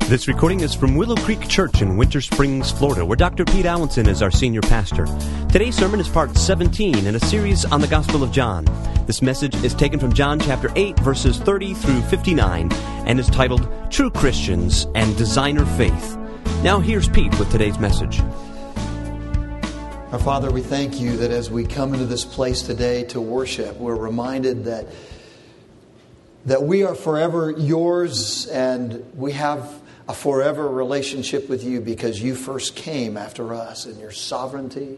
This recording is from Willow Creek Church in Winter Springs, Florida, where Dr. Pete Allenson is our senior pastor. Today's sermon is part 17 in a series on the Gospel of John. This message is taken from John chapter 8, verses 30 through 59, and is titled, True Christians and Designer Faith. Now here's Pete with today's message. Our Father, we thank you that as we come into this place today to worship, we're reminded that we are forever yours and we have a forever relationship with you because you first came after us in your sovereignty,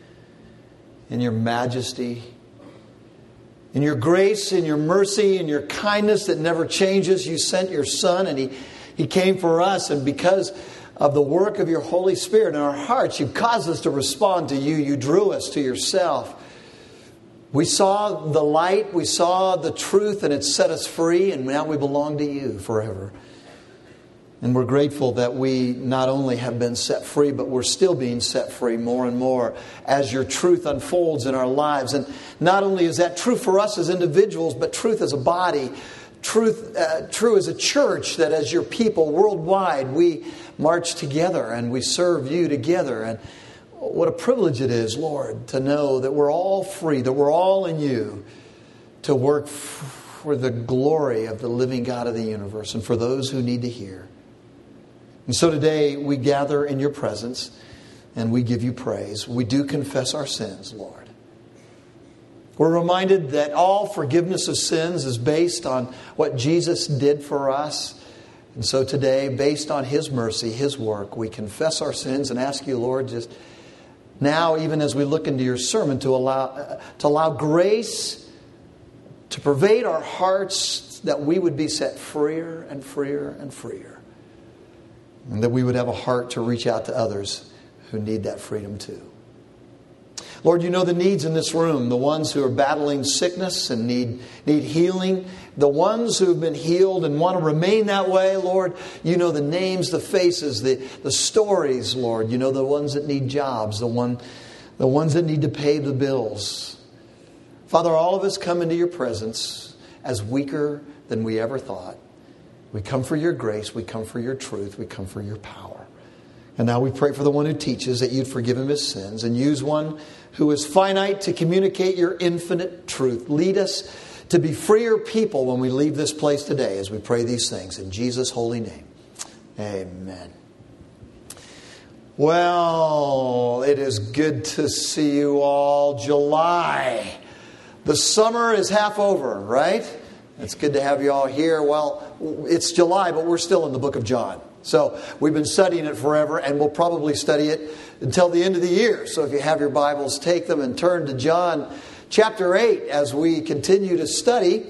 in your majesty, in your grace, in your mercy, in your kindness that never changes. You sent your Son and He came for us, and because of the work of your Holy Spirit in our hearts, you caused us to respond to you. You drew us to yourself. We saw the light, we saw the truth, and it set us free, and now we belong to you forever. And we're grateful that we not only have been set free, but we're still being set free more and more as your truth unfolds in our lives. And not only is that true for us as individuals, but truth as a body, true as a church, that as your people worldwide, we march together and we serve you together. And what a privilege it is, Lord, to know that we're all free, that we're all in you to work for the glory of the living God of the universe and for those who need to hear. And so today we gather in your presence and we give you praise. We do confess our sins, Lord. We're reminded that all forgiveness of sins is based on what Jesus did for us. And so today, based on His mercy, His work, we confess our sins and ask you, Lord, just now, even as we look into your sermon, to allow grace to pervade our hearts, that we would be set freer and freer and freer. And that we would have a heart to reach out to others who need that freedom too. Lord, you know the needs in this room. The ones who are battling sickness and need healing. The ones who have been healed and want to remain that way, Lord. You know the names, the faces, the stories, Lord. You know the ones that need jobs. The ones that need to pay the bills. Father, all of us come into your presence as weaker than we ever thought. We come for your grace. We come for your truth. We come for your power. And now we pray for the one who teaches that you'd forgive him his sins and use one who is finite to communicate your infinite truth. Lead us to be freer people when we leave this place today as we pray these things in Jesus' holy name. Amen. Well, it is good to see you all. July. The summer is half over, right? It's good to have you all here. Well, it's July, but we're still in the book of John. So we've been studying it forever, and we'll probably study it until the end of the year. So if you have your Bibles, take them and turn to John chapter 8 as we continue to study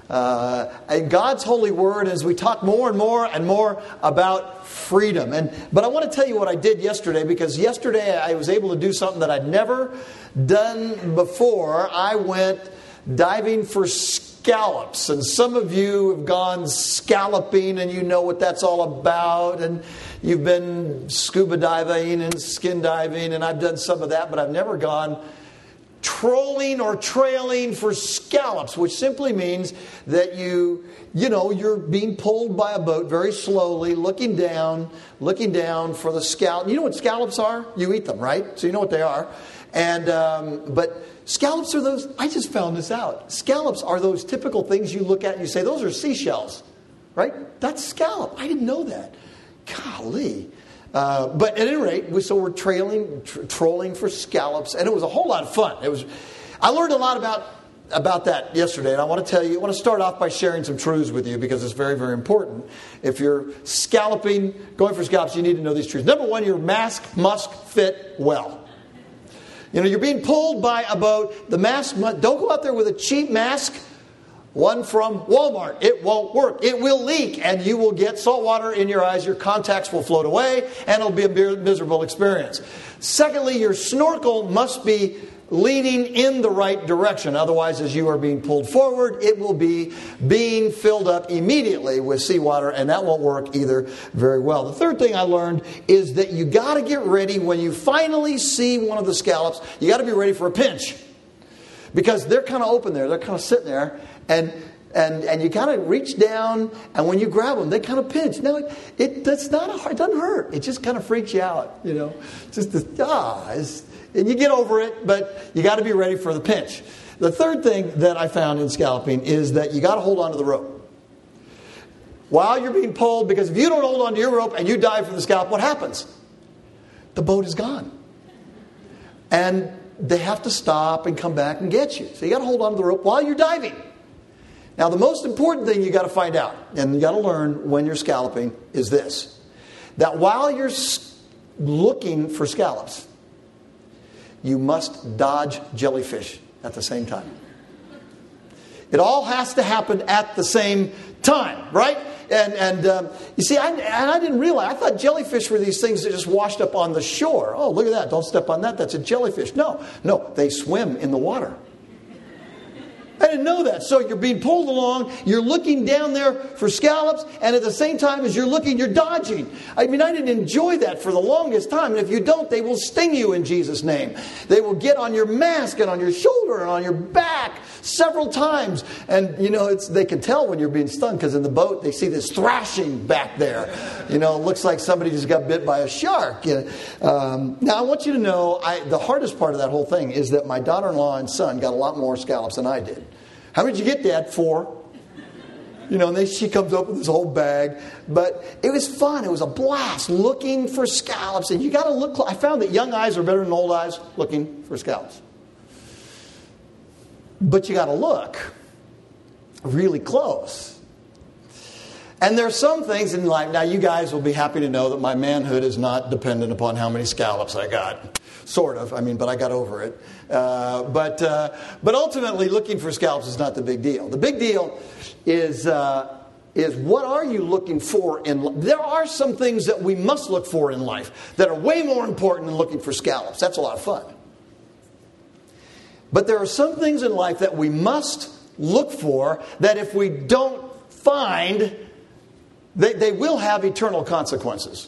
in God's holy word, as we talk more and more and more about freedom. But I want to tell you what I did yesterday, because yesterday I was able to do something that I'd never done before. I went diving for scallops, and some of you have gone scalloping and you know what that's all about, and you've been scuba diving and skin diving, and I've done some of that, but I've never gone trolling or trailing for scallops, which simply means that you're being pulled by a boat very slowly, looking down for the scallop. You know what scallops are? You eat them, right? So you know what they are. And but scallops are those, I just found this out. Scallops are those typical things you look at and you say, those are seashells, right? That's scallop. I didn't know that. Golly. But at any rate, we're trolling for scallops, and it was a whole lot of fun. I learned a lot about that yesterday, and I want to start off by sharing some truths with you, because it's very, very important. If you're going for scallops, you need to know these truths. Number one, your mask must fit well. You're being pulled by a boat. The mask don't go out there with a cheap mask, one from Walmart. It won't work. It will leak, and you will get salt water in your eyes. Your contacts will float away, and it'll be a miserable experience. Secondly, your snorkel must be leaning in the right direction. Otherwise, as you are being pulled forward, it will be being filled up immediately with seawater, and that won't work either very well. The third thing I learned is that you got to get ready when you finally see one of the scallops. You got to be ready for a pinch, because they're kind of open there. They're kind of sitting there, and And you kind of reach down, and when you grab them, they kind of pinch. Now, it doesn't hurt. It just kind of freaks you out, you know. And you get over it, but you got to be ready for the pinch. The third thing that I found in scalloping is that you got to hold on to the rope while you're being pulled, because if you don't hold on to your rope and you dive for the scallop, what happens? The boat is gone. And they have to stop and come back and get you. So you got to hold on to the rope while you're diving. Now, the most important thing you got to find out, and you got to learn when you're scalloping, is this: that while you're looking for scallops, you must dodge jellyfish at the same time. It all has to happen at the same time, right? And you see, I didn't realize. I thought jellyfish were these things that just washed up on the shore. Oh, look at that. Don't step on that. That's a jellyfish. No, they swim in the water. I didn't know that. So you're being pulled along, you're looking down there for scallops, and at the same time as you're looking, you're dodging. I mean, I didn't enjoy that for the longest time. And if you don't, they will sting you in Jesus' name. They will get on your mask and on your shoulder and on your back several times. And, you know, they can tell when you're being stung, because in the boat, they see this thrashing back there. You know, it looks like somebody just got bit by a shark. Now, I want you to know, the hardest part of that whole thing is that my daughter-in-law and son got a lot more scallops than I did. How many did you get, Dad? 4. You know, and then she comes up with this whole bag. But it was fun. It was a blast looking for scallops. And you got to look. I found that young eyes are better than old eyes looking for scallops. But you got to look really close. And there are some things in life. Now, you guys will be happy to know that my manhood is not dependent upon how many scallops I got. Sort of. I mean, but I got over it. But ultimately, looking for scallops is not the big deal. The big deal is what are you looking for in life? There are some things that we must look for in life that are way more important than looking for scallops. That's a lot of fun. But there are some things in life that we must look for that if we don't find, they will have eternal consequences.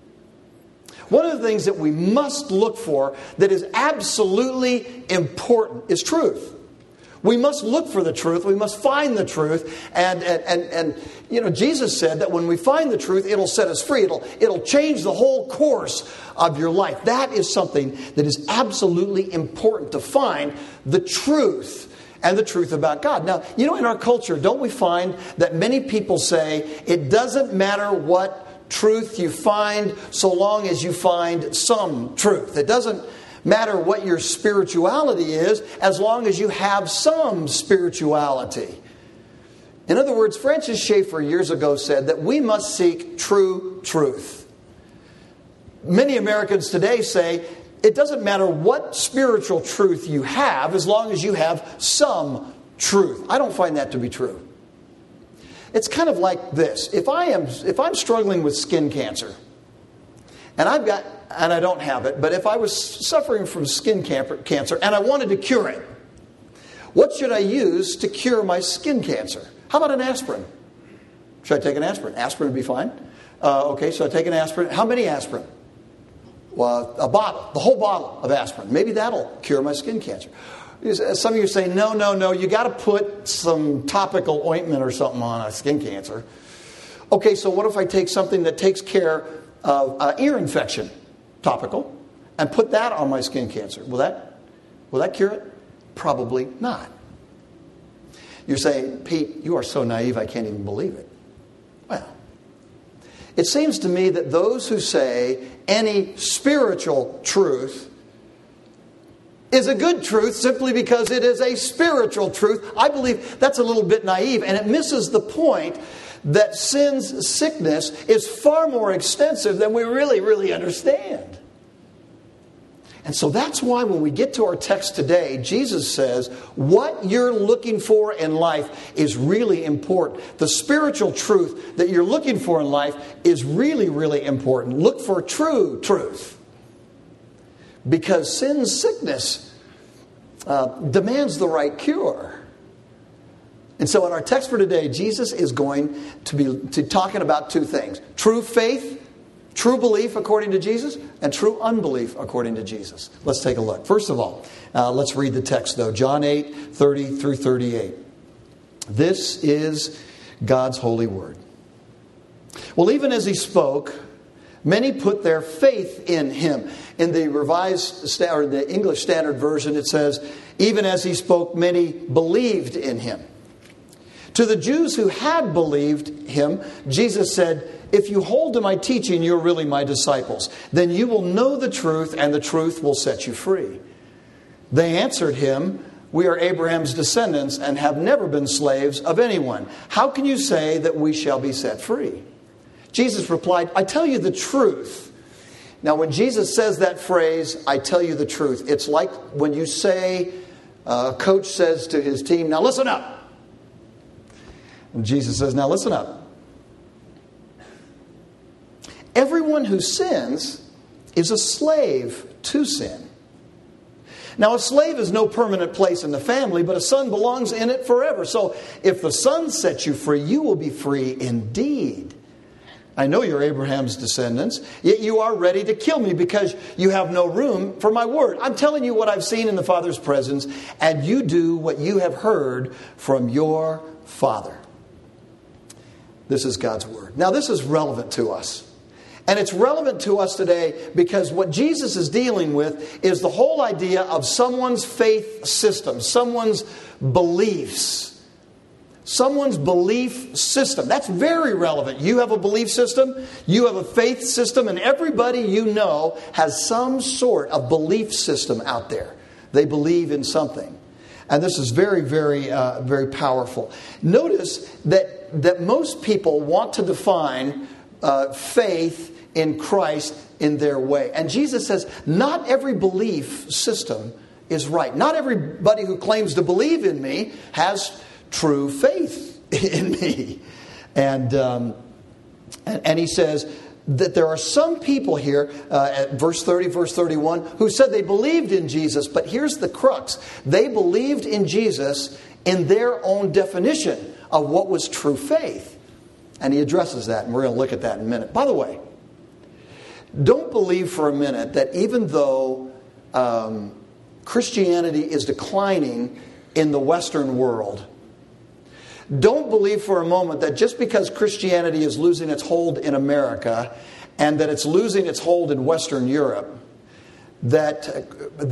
One of the things that we must look for that is absolutely important is truth. We must look for the truth. We must find the truth. And you know, Jesus said that when we find the truth, it'll set us free. It'll change the whole course of your life. That is something that is absolutely important, to find the truth and the truth about God. Now, you know, in our culture, don't we find that many people say it doesn't matter what truth you find so long as you find some truth. It doesn't matter what your spirituality is as long as you have some spirituality. In other words, Francis Schaeffer years ago said that we must seek true truth. Many Americans today say it doesn't matter what spiritual truth you have as long as you have some truth. I don't find that to be true. It's kind of like this. If I'm struggling with skin cancer, and I don't have it, but if I was suffering from skin cancer and I wanted to cure it, what should I use to cure my skin cancer? How about an aspirin? Should I take an aspirin? Aspirin would be fine. Okay, so I take an aspirin. How many aspirin? Well, a bottle, the whole bottle of aspirin. Maybe that'll cure my skin cancer. Some of you say, no, you got to put some topical ointment or something on a skin cancer. Okay, so what if I take something that takes care of ear infection, topical, and put that on my skin cancer? Will that cure it? Probably not. You're saying, Pete, you are so naive, I can't even believe it. Well, it seems to me that those who say any spiritual truth is a good truth simply because it is a spiritual truth, I believe that's a little bit naive, and it misses the point that sin's sickness is far more extensive than we really, really understand. And so that's why when we get to our text today, Jesus says, what you're looking for in life is really important. The spiritual truth that you're looking for in life is really, really important. Look for true truth. Because sin's sickness demands the right cure. And so in our text for today, Jesus is going to be talking about two things. True faith, true belief according to Jesus, and true unbelief according to Jesus. Let's take a look. First of all, let's read the text though. John 8, 30 through 38. This is God's holy word. Well, even as he spoke, many put their faith in him. In the the English Standard Version, it says, even as he spoke, many believed in him. To the Jews who had believed him, Jesus said, if you hold to my teaching, you're really my disciples. Then you will know the truth, and the truth will set you free. They answered him, we are Abraham's descendants and have never been slaves of anyone. How can you say that we shall be set free? Jesus replied, I tell you the truth. Now, when Jesus says that phrase, I tell you the truth, it's like when you say, a coach says to his team, now listen up. And Jesus says, now listen up. Everyone who sins is a slave to sin. Now, a slave is no permanent place in the family, but a son belongs in it forever. So if the Son sets you free, you will be free indeed. I know you're Abraham's descendants, yet you are ready to kill me because you have no room for my word. I'm telling you what I've seen in the Father's presence, and you do what you have heard from your Father. This is God's word. Now, this is relevant to us. And it's relevant to us today because what Jesus is dealing with is the whole idea of someone's faith system, someone's beliefs. Someone's belief system. That's very relevant. You have a belief system, you have a faith system, and everybody you know has some sort of belief system out there. They believe in something. And this is very, very, very powerful. Notice that most people want to define faith in Christ in their way. And Jesus says, not every belief system is right. Not everybody who claims to believe in me has true faith in me. And he says that there are some people here, at verse 30, verse 31, who said they believed in Jesus. But here's the crux. They believed in Jesus in their own definition of what was true faith. And he addresses that, and we're going to look at that in a minute. By the way, don't believe for a minute that even though Christianity is declining in the Western world, don't believe for a moment that just because Christianity is losing its hold in America and that it's losing its hold in Western Europe, that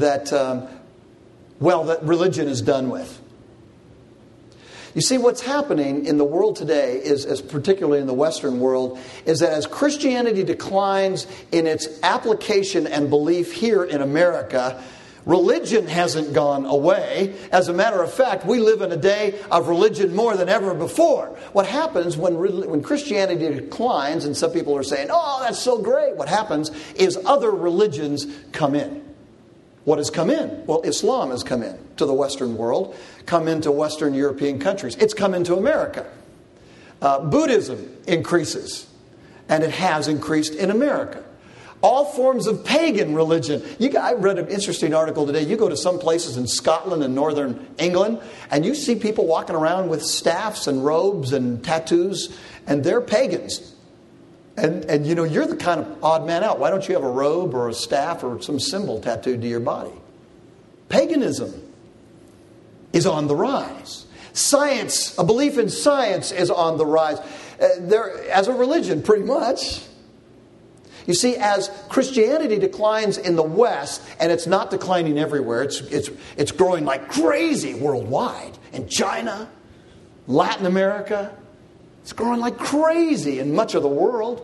religion is done with. You see, what's happening in the world today, is particularly in the Western world, is that as Christianity declines in its application and belief here in America, religion hasn't gone away. As a matter of fact, we live in a day of religion more than ever before. What happens when Christianity declines, and some people are saying, oh, that's so great. What happens is other religions come in. What has come in? Well, Islam has come in to the Western world, come into Western European countries. It's come into America. Buddhism increases, and it has increased in America. All forms of pagan religion. I read an interesting article today. You go to some places in Scotland and northern England, and you see people walking around with staffs and robes and tattoos, and they're pagans. And you know, you're the kind of odd man out. Why don't you have a robe or a staff or some symbol tattooed to your body? Paganism is on the rise. Science, a belief in science is on the rise. As a religion, pretty much. You see, as Christianity declines in the West, and it's not declining everywhere, it's growing like crazy worldwide. In China, Latin America, it's growing like crazy in much of the world.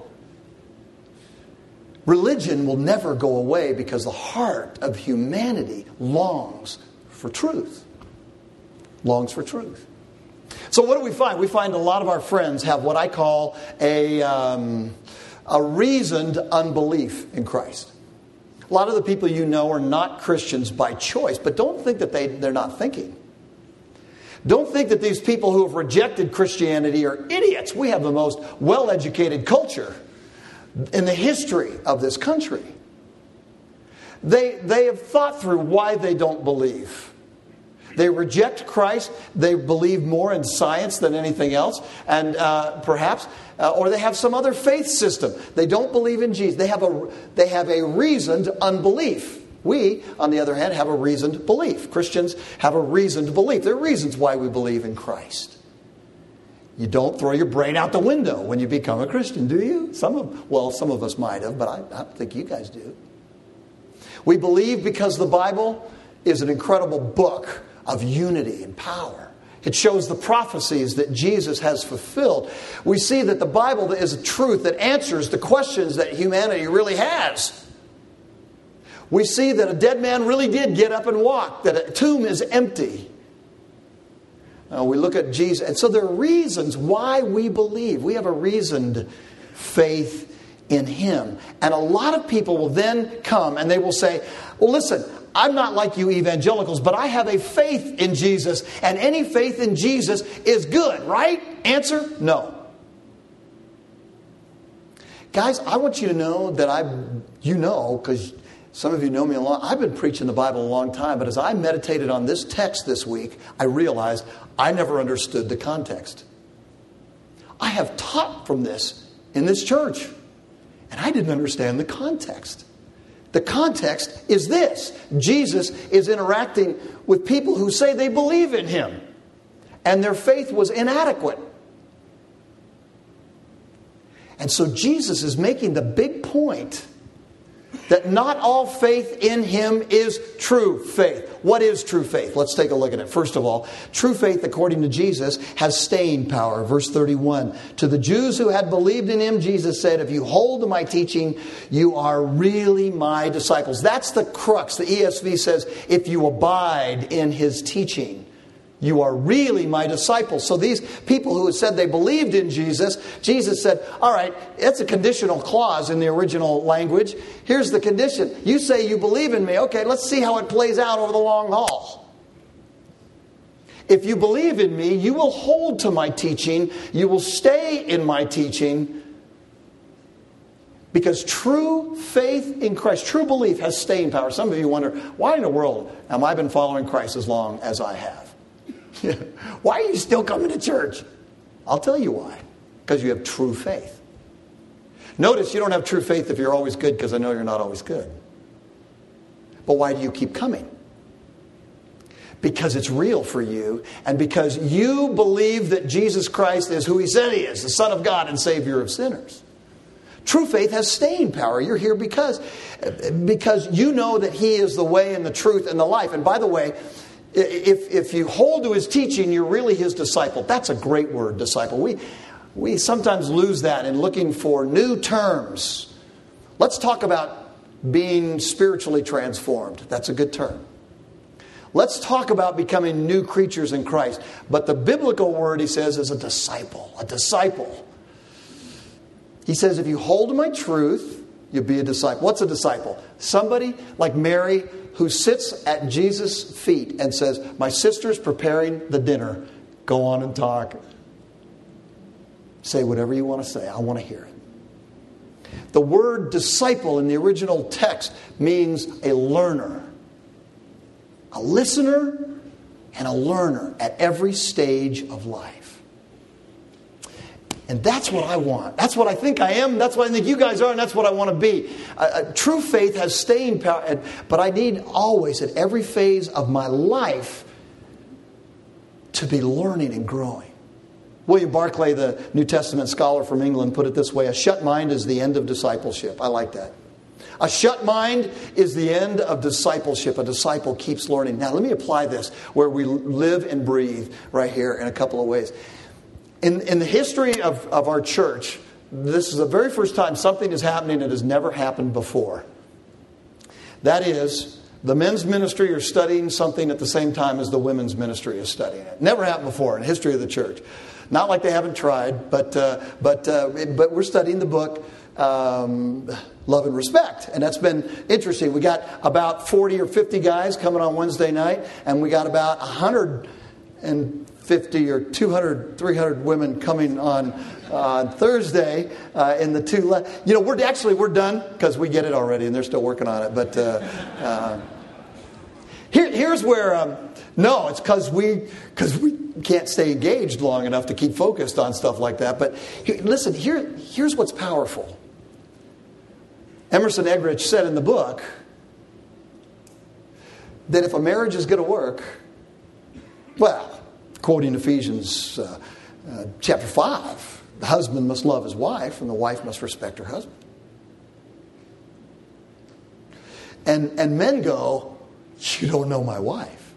Religion will never go away because the heart of humanity longs for truth. Longs for truth. So what do we find? We find a lot of our friends have what I call a reasoned unbelief in Christ. A lot of the people you know are not Christians by choice, but don't think that they're not thinking. Don't think that these people who have rejected Christianity are idiots. We have the most well-educated culture in the history of this country. They have thought through why they don't believe. They reject Christ. They believe more in science than anything else. And perhaps, or they have some other faith system. They don't believe in Jesus. They have a reasoned unbelief. We, on the other hand, have a reasoned belief. Christians have a reasoned belief. There are reasons why we believe in Christ. You don't throw your brain out the window when you become a Christian, do you? Some of us might have, but I don't think you guys do. We believe because the Bible is an incredible book of unity and power. It shows the prophecies that Jesus has fulfilled. We see that the Bible is a truth that answers the questions that humanity really has. We see that a dead man really did get up and walk, that a tomb is empty. We look at Jesus. And so there are reasons why we believe. We have a reasoned faith in Him. And a lot of people will then come and they will say, well, listen, I'm not like you evangelicals, but I have a faith in Jesus. And any faith in Jesus is good, right? Answer, no. Guys, I want you to know that because some of you know me a lot. I've been preaching the Bible a long time, but as I meditated on this text this week, I realized I never understood the context. I have taught from this in this church, and I didn't understand the context. The context is this. Jesus is interacting with people who say they believe in Him, and their faith was inadequate. And so Jesus is making the big point that not all faith in Him is true faith. What is true faith? Let's take a look at it. First of all, true faith, according to Jesus, has staying power. Verse 31, to the Jews who had believed in Him, Jesus said, if you hold to my teaching, you are really my disciples. That's the crux. The ESV says, if you abide in His teaching, you are really my disciples. So these people who had said they believed in Jesus, Jesus said, all right, that's a conditional clause in the original language. Here's the condition. You say you believe in me. Okay, let's see how it plays out over the long haul. If you believe in me, you will hold to my teaching. You will stay in my teaching. Because true faith in Christ, true belief has staying power. Some of you wonder, why in the world have I been following Christ as long as I have? Why are you still coming to church? I'll tell you why. Because you have true faith. Notice you don't have true faith if you're always good, because I know you're not always good. But why do you keep coming? Because it's real for you, and because you believe that Jesus Christ is who He said He is, the Son of God and Savior of sinners. True faith has staying power. You're here because you know that He is the way and the truth and the life. And by the way, if you hold to His teaching, you're really His disciple. That's a great word, disciple. We sometimes lose that in looking for new terms. Let's talk about being spiritually transformed. That's a good term. Let's talk about becoming new creatures in Christ. But the biblical word, he says, is a disciple. A disciple. He says, if you hold to my truth, you'll be a disciple. What's a disciple? Somebody like Mary who sits at Jesus' feet and says, my sister's preparing the dinner. Go on and talk. Say whatever you want to say. I want to hear it. The word disciple in the original text means a learner. A listener and a learner at every stage of life. And that's what I want. That's what I think I am. That's what I think you guys are. And that's what I want to be. True faith has staying power. But I need always, at every phase of my life, to be learning and growing. William Barclay, the New Testament scholar from England, put it this way. A shut mind is the end of discipleship. I like that. A shut mind is the end of discipleship. A disciple keeps learning. Now, let me apply this where we live and breathe right here in a couple of ways. In the history of our church, this is the very first time something is happening that has never happened before. That is, the men's ministry are studying something at the same time as the women's ministry is studying it. Never happened before in the history of the church. Not like they haven't tried, but we're studying the book Love and Respect. And that's been interesting. We got about 40 or 50 guys coming on Wednesday night, and we got about 150 or 200, 300 women coming on Thursday in the two. We're done because we get it already, and they're still working on it. But here's where no, it's because we can't stay engaged long enough to keep focused on stuff like that. But listen, here's what's powerful. Emerson Eggerichs said in the book that if a marriage is going to work, well, quoting Ephesians Chapter 5, the husband must love his wife and the wife must respect her husband. And men go, you don't know my wife.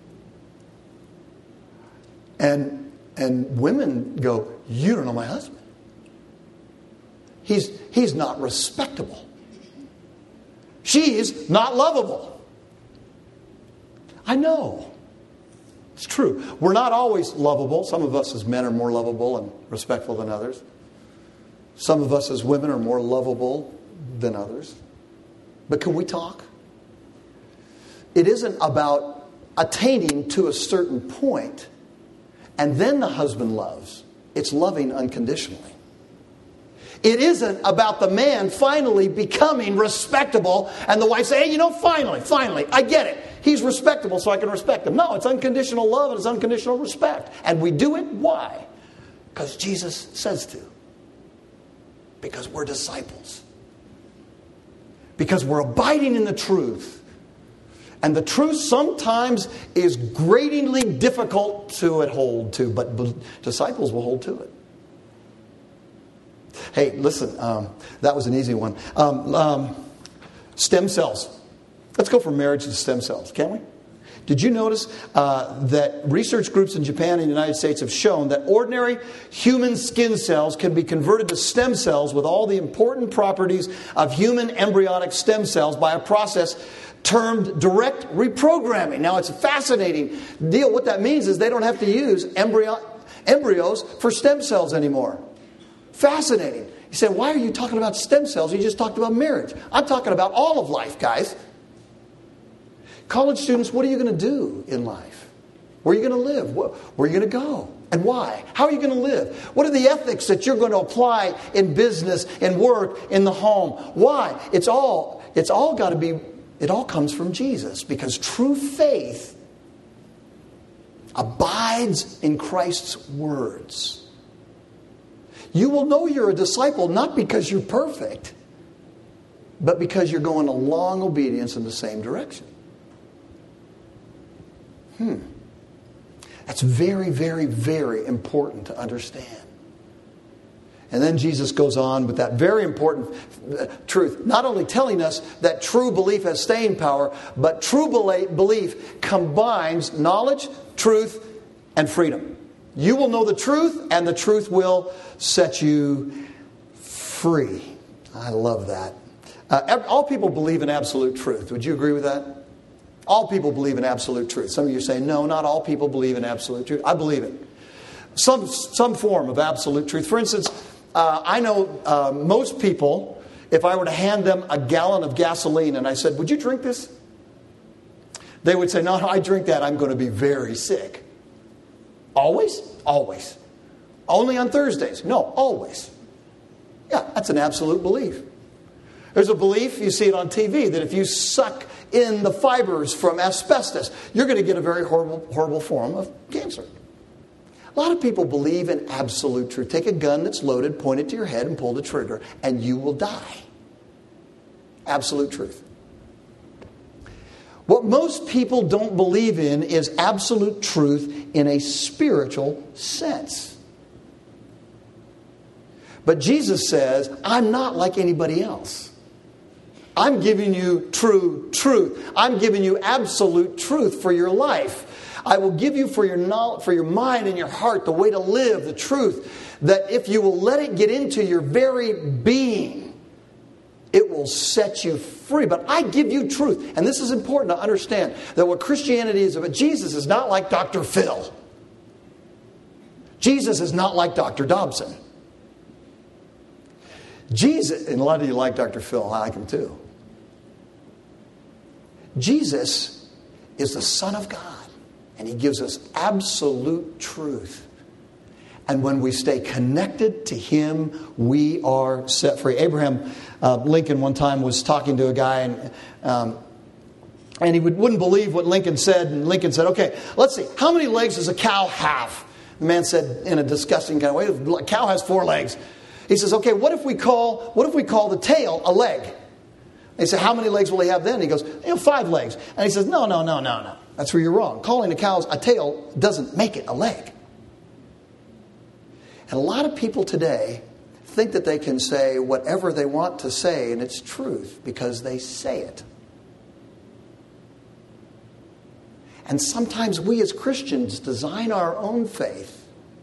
And women go, you don't know my husband. He's not respectable. She's not lovable. I know. It's true. We're not always lovable. Some of us as men are more lovable and respectful than others. Some of us as women are more lovable than others. But can we talk? It isn't about attaining to a certain point and then the husband loves. It's loving unconditionally. It isn't about the man finally becoming respectable and the wife saying, hey, finally, I get it. He's respectable, so I can respect him. No, it's unconditional love and it's unconditional respect. And we do it, why? Because Jesus says to. Because we're disciples. Because we're abiding in the truth. And the truth sometimes is gratingly difficult to hold to, but disciples will hold to it. Hey, listen, that was an easy one. Stem cells. Let's go from marriage to stem cells, can't we? Did you notice that research groups in Japan and the United States have shown that ordinary human skin cells can be converted to stem cells with all the important properties of human embryonic stem cells by a process termed direct reprogramming. Now, it's a fascinating deal. What that means is they don't have to use embryos for stem cells anymore. Fascinating. You say, why are you talking about stem cells? You just talked about marriage. I'm talking about all of life, guys. College students, what are you going to do in life? Where are you going to live? Where are you going to go? And why? How are you going to live? What are the ethics that you're going to apply in business, in work, in the home? Why? It's all got to be, it all comes from Jesus, because true faith abides in Christ's words. You will know you're a disciple not because you're perfect, but because you're going a long obedience in the same direction. That's very, very, very important to understand. And then Jesus goes on with that very important truth, not only telling us that true belief has staying power, but true belief combines knowledge, truth, and freedom. You will know the truth, and the truth will set you free. I love that. All people believe in absolute truth. Would you agree with that? All people believe in absolute truth. Some of you say, no, not all people believe in absolute truth. I believe it. Some form of absolute truth. For instance, I know most people, if I were to hand them a gallon of gasoline and I said, would you drink this? They would say, no, I drink that, I'm going to be very sick. Always? Always. Only on Thursdays? No, always. Yeah, that's an absolute belief. There's a belief, you see it on TV, that if you suck in the fibers from asbestos, you're going to get a very horrible, horrible form of cancer. A lot of people believe in absolute truth. Take a gun that's loaded, point it to your head, and pull the trigger, and you will die. Absolute truth. What most people don't believe in is absolute truth in a spiritual sense. But Jesus says, I'm not like anybody else. I'm giving you true truth. I'm giving you absolute truth for your life. I will give you for your knowledge, for your mind and your heart, the way to live, the truth, that if you will let it get into your very being, it will set you free. But I give you truth. And this is important to understand, that what Christianity is about, Jesus is not like Dr. Phil. Jesus is not like Dr. Dobson. Jesus, and a lot of you like Dr. Phil, I like him too. Jesus is the Son of God, and He gives us absolute truth. And when we stay connected to Him, we are set free. Abraham Lincoln one time was talking to a guy, and he wouldn't believe what Lincoln said. And Lincoln said, okay, let's see, how many legs does a cow have? The man said in a disgusting kind of way, a cow has 4 legs. He says, okay, what if we call the tail a leg? They say, how many legs will he have then? He goes, 5 legs. And he says, no. That's where you're wrong. Calling a cow a tail doesn't make it a leg. And a lot of people today think that they can say whatever they want to say, and it's truth because they say it. And sometimes we as Christians design our own faith.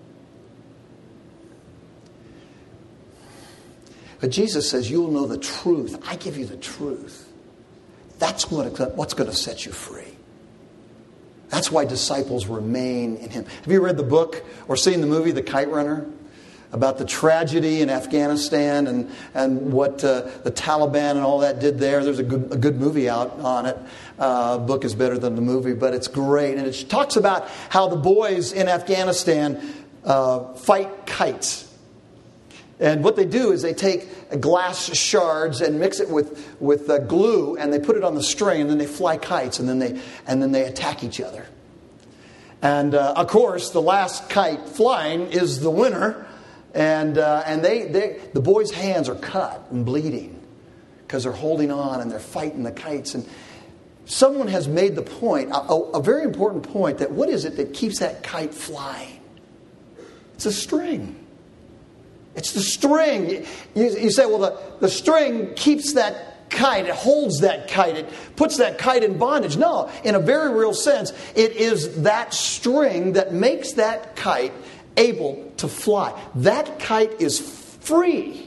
But Jesus says, you'll know the truth. I give you the truth. That's what's going to set you free. That's why disciples remain in him. Have you read the book or seen the movie The Kite Runner? About the tragedy in Afghanistan and what the Taliban and all that did there. There's a good movie out on it. Book is better than the movie, but it's great. And it talks about how the boys in Afghanistan fight kites. And what they do is they take glass shards and mix it with glue, and they put it on the string, and then they fly kites, and then they attack each other. And of course, the last kite flying is the winner. And the boys' hands are cut and bleeding because they're holding on and they're fighting the kites. And someone has made the point, a very important point, that what is it that keeps that kite flying? It's a string. It's the string. You say, well, the string keeps that kite. It holds that kite. It puts that kite in bondage. No, in a very real sense, it is that string that makes that kite able to fly. That kite is free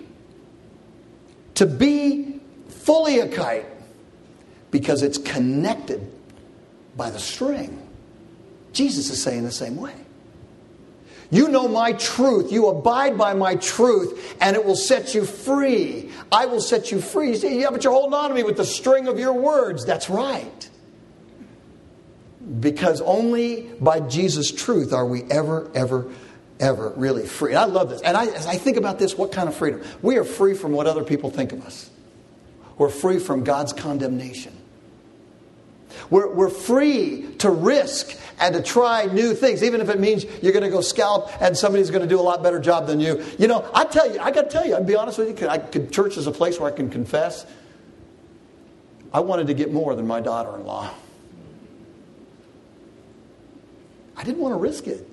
to be fully a kite because it's connected by the string. Jesus is saying the same way. You know my truth. You abide by my truth, and it will set you free. I will set you free. You say, yeah, but you're holding on to me with the string of your words. That's right. Because only by Jesus' truth are we ever really free. And I love this. And as I think about this, what kind of freedom? We are free from what other people think of us. We're free from God's condemnation. We're free to risk and to try new things, even if it means you're going to go scalp and somebody's going to do a lot better job than you. You know, I got to tell you, I'll be honest with you, church is a place where I can confess. I wanted to get more than my daughter-in-law. I didn't want to risk it.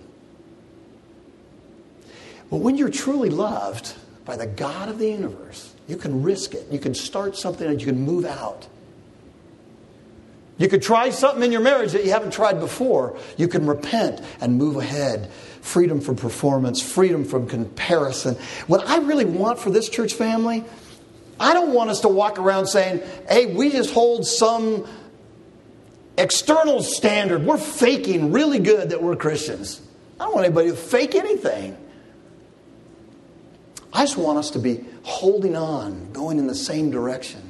But when you're truly loved by the God of the universe, you can risk it. You can start something and you can move out. You could try something in your marriage that you haven't tried before. You can repent and move ahead. Freedom from performance, freedom from comparison. What I really want for this church family, I don't want us to walk around saying, hey, we just hold some external standard. We're faking really good that we're Christians. I don't want anybody to fake anything. I just want us to be holding on, going in the same direction.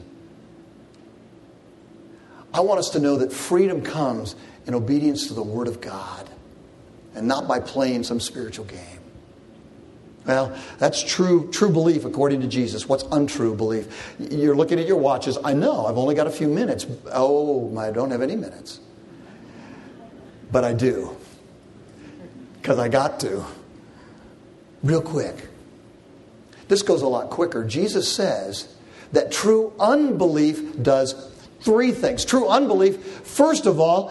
I want us to know that freedom comes in obedience to the Word of God and not by playing some spiritual game. Well, that's true belief according to Jesus. What's untrue belief? You're looking at your watches. I know, I've only got a few minutes. Oh, I don't have any minutes. But I do. Because I got to. Real quick. This goes a lot quicker. Jesus says that true unbelief does three things. True unbelief, first of all,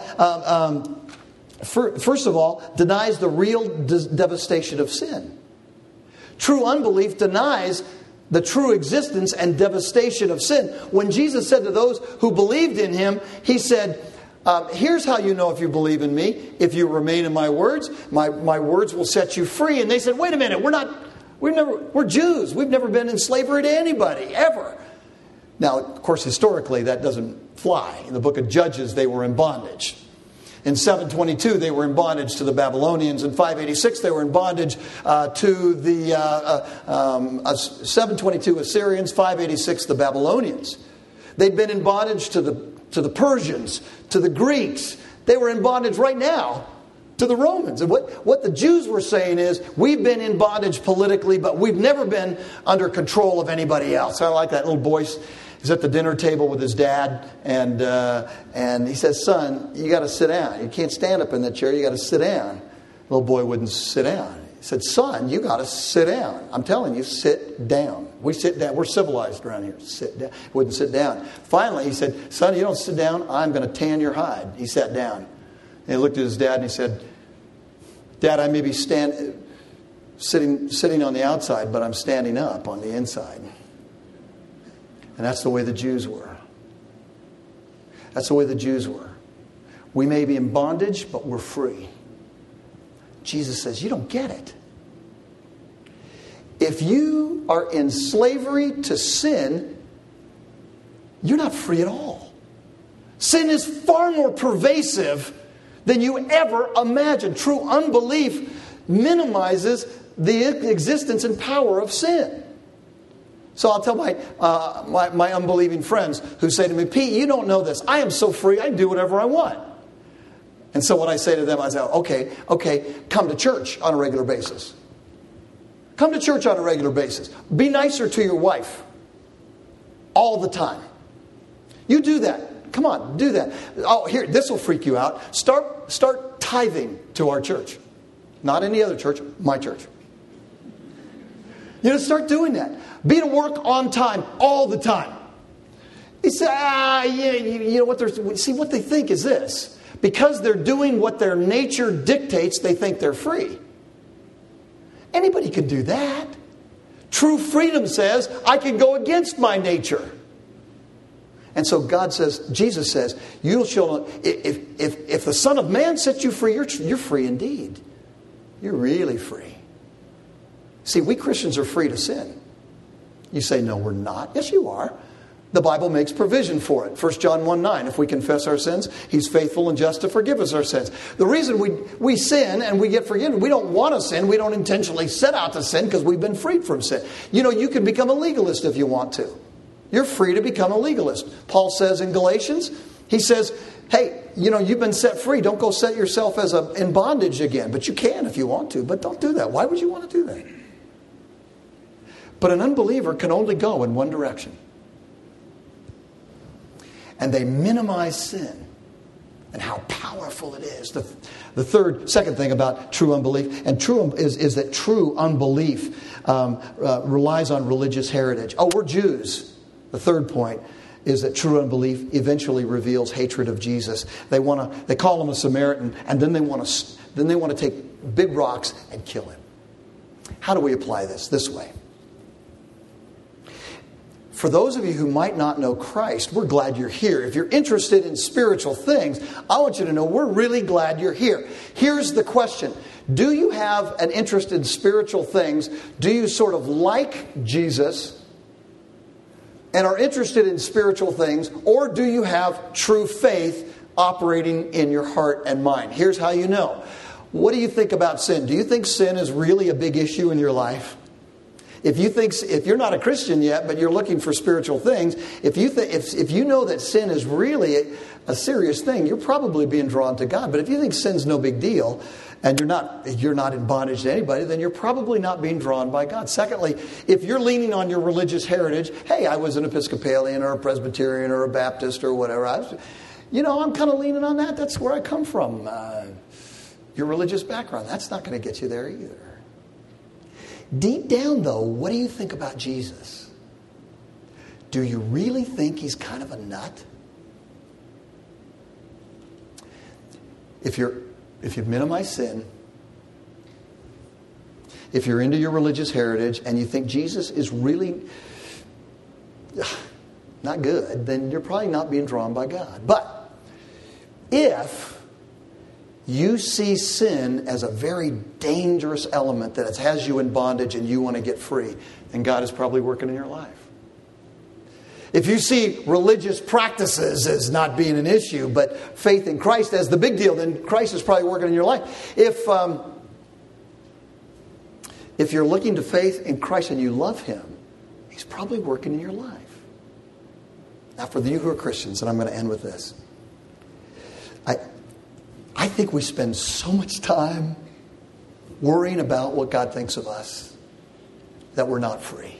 denies the real devastation of sin. True unbelief denies the true existence and devastation of sin. When Jesus said to those who believed in him, he said, here's how you know if you believe in me. If you remain in my words, my words will set you free. And they said, wait a minute, we're Jews. We've never been in slavery to anybody, ever. Now, of course, historically, that doesn't fly. In the book of Judges, they were in bondage. In 722, they were in bondage to the Babylonians. In 586, they were in bondage to the 722 Assyrians, 586 the Babylonians. They'd been in bondage to the Persians, to the Greeks. They were in bondage right now to the Romans. And what the Jews were saying is, we've been in bondage politically, but we've never been under control of anybody else. I like that little boy. He's at the dinner table with his dad, and he says, son, you got to sit down. You can't stand up in that chair. You got to sit down. The little boy wouldn't sit down. He said, son, you got to sit down. I'm telling you, sit down. We sit down. We're civilized around here. Sit down. Wouldn't sit down. Finally, he said, son, you don't sit down, I'm going to tan your hide. He sat down. And he looked at his dad and he said, Dad, I may be standing sitting on the outside, but I'm standing up on the inside. And that's the way the Jews were. That's the way the Jews were. We may be in bondage, but we're free. Jesus says, you don't get it. If you are in slavery to sin, you're not free at all. Sin is far more pervasive than you ever imagined. True unbelief minimizes the existence and power of sin. So I'll tell my unbelieving friends who say to me, Pete, you don't know this. I am so free, I can do whatever I want. And so what I say to them, I say, okay, come to church on a regular basis. Come to church on a regular basis. Be nicer to your wife all the time. You do that. Come on, do that. Oh, here, this will freak you out. Start tithing to our church. Not any other church, my church. Start doing that. Be to work on time all the time. You say, what they think is this. Because they're doing what their nature dictates, they think they're free. Anybody can do that. True freedom says, I can go against my nature. And so Jesus says, you shall, if the Son of Man sets you free, you're free indeed. You're really free. See, we Christians are free to sin. You say, no, we're not. Yes, you are. The Bible makes provision for it. 1 John 1:9, if we confess our sins, He's faithful and just to forgive us our sins. The reason we sin and we get forgiven, we don't want to sin. We don't intentionally set out to sin because we've been freed from sin. You can become a legalist if you want to. You're free to become a legalist. Paul says in Galatians, he says, hey, you've been set free. Don't go set yourself in bondage again. But you can if you want to. But don't do that. Why would you want to do that? But an unbeliever can only go in one direction. And they minimize sin and how powerful it is. The second thing about true unbelief, and is that true unbelief relies on religious heritage. Oh, we're Jews. The third point is that true unbelief eventually reveals hatred of Jesus. They call him a Samaritan, and then they want to take big rocks and kill him. How do we apply this way? For those of you who might not know Christ, we're glad you're here. If you're interested in spiritual things, I want you to know we're really glad you're here. Here's the question. Do you have an interest in spiritual things? Do you sort of like Jesus and are interested in spiritual things? Or do you have true faith operating in your heart and mind? Here's how you know. What do you think about sin? Do you think sin is really a big issue in your life? If you're not a Christian yet, but you're looking for spiritual things, if you know that sin is really a serious thing, you're probably being drawn to God. But if you think sin's no big deal, and you're not in bondage to anybody, then you're probably not being drawn by God. Secondly, if you're leaning on your religious heritage, hey, I was an Episcopalian or a Presbyterian or a Baptist or whatever, I'm kind of leaning on that. That's where I come from. Your religious background, that's not going to get you there either. Deep down, though, what do you think about Jesus? Do you really think He's kind of a nut? If you've minimized sin, if you're into your religious heritage and you think Jesus is really not good, then you're probably not being drawn by God. But if you see sin as a very dangerous element that has you in bondage and you want to get free, then God is probably working in your life. If you see religious practices as not being an issue, but faith in Christ as the big deal, then Christ is probably working in your life. If you're looking to faith in Christ and you love Him, He's probably working in your life. Now, for you who are Christians, and I'm going to end with this. I think we spend so much time worrying about what God thinks of us that we're not free.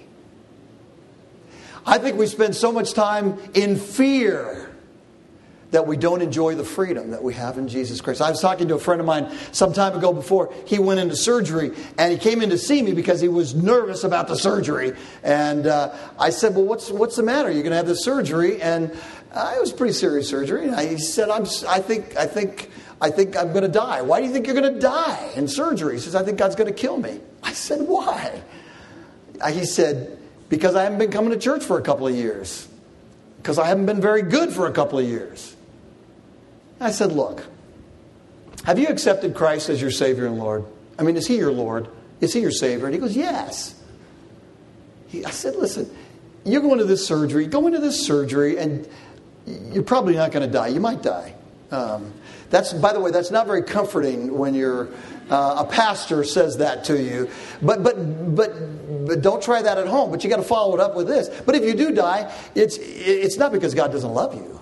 I think we spend so much time in fear that we don't enjoy the freedom that we have in Jesus Christ. I was talking to a friend of mine some time ago before he went into surgery, and he came in to see me because he was nervous about the surgery. And I said, well, what's the matter? You're going to have this surgery. And it was pretty serious surgery. And he said, I think I'm going to die. Why do you think you're going to die in surgery? He says, I think God's going to kill me. I I said, why? He said, because I haven't been coming to church for a couple of years. Because I haven't been very good for a couple of years. I said, look, have you accepted Christ as your Savior and Lord? I mean, is He your Lord? Is He your Savior? And he goes, yes. I said, listen, you're going to this surgery. Go into this surgery and you're probably not going to die. You might die. By the way, that's not very comforting when a pastor says that to you. But don't try that at home. But you got to follow it up with this. But if you do die, it's not because God doesn't love you.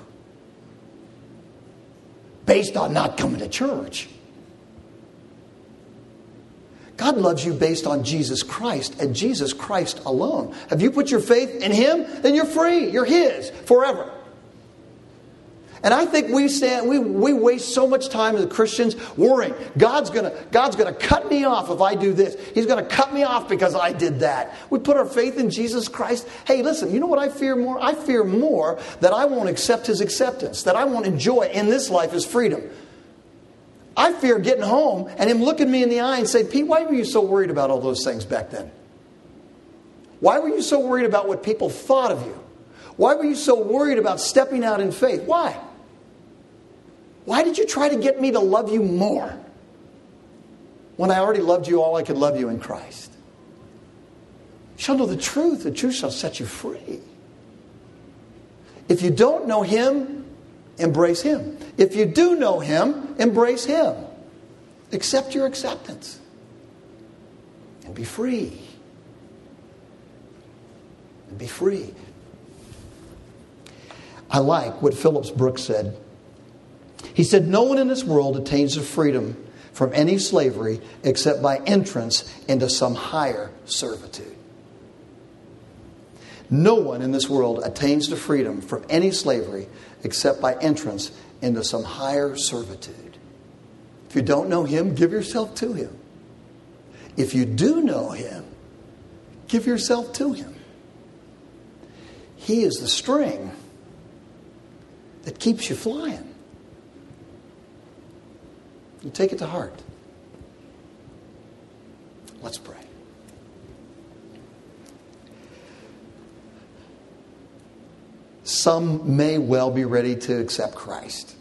Based on not coming to church. God loves you based on Jesus Christ and Jesus Christ alone. Have you put your faith in Him? Then you're free. You're His forever. And I think we waste so much time as Christians worrying. God's gonna cut me off if I do this. He's gonna cut me off because I did that. We put our faith in Jesus Christ. Hey, listen, you know what I fear more? I fear more that I won't accept His acceptance, that I won't enjoy in this life His freedom. I fear getting home and Him looking me in the eye and say, Pete, why were you so worried about all those things back then? Why were you so worried about what people thought of you? Why were you so worried about stepping out in faith? Why? Why did you try to get me to love you more when I already loved you all I could love you in Christ? You shall know the truth shall set you free. If you don't know Him, embrace Him. If you do know Him, embrace Him. Accept your acceptance. And be free. And be free. I like what Phillips Brooks said. He said, no one in this world attains to freedom from any slavery except by entrance into some higher servitude. No one in this world attains to freedom from any slavery except by entrance into some higher servitude. If you don't know Him, give yourself to Him. If you do know Him, give yourself to Him. He is the string that keeps you flying. You take it to heart. Let's pray. Some may well be ready to accept Christ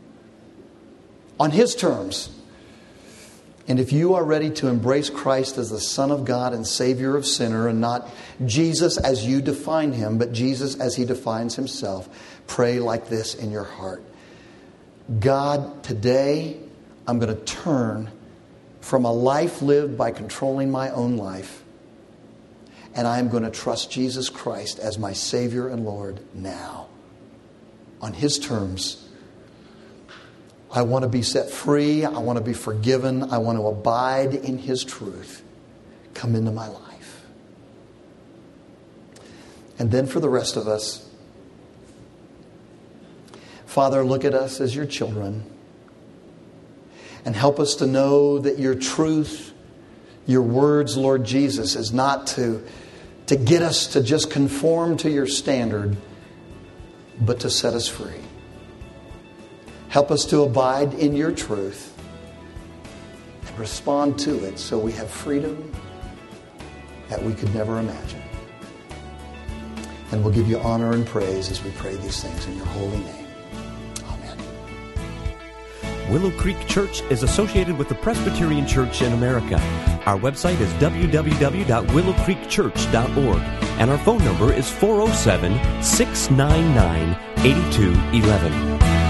on His terms. And if you are ready to embrace Christ as the Son of God and Savior of sinner, and not Jesus as you define Him, but Jesus as He defines Himself, pray like this in your heart. God, today I'm going to turn from a life lived by controlling my own life, and I'm going to trust Jesus Christ as my Savior and Lord now. On His terms, I want to be set free. I want to be forgiven. I want to abide in His truth. Come into my life. And then for the rest of us, Father, look at us as your children. And help us to know that your truth, your words, Lord Jesus, is not to get us to just conform to your standard, but to set us free. Help us to abide in your truth and respond to it so we have freedom that we could never imagine. And we'll give you honor and praise as we pray these things in your holy name. Willow Creek Church is associated with the Presbyterian Church in America. Our website is www.willowcreekchurch.org, and our phone number is 407-699-8211.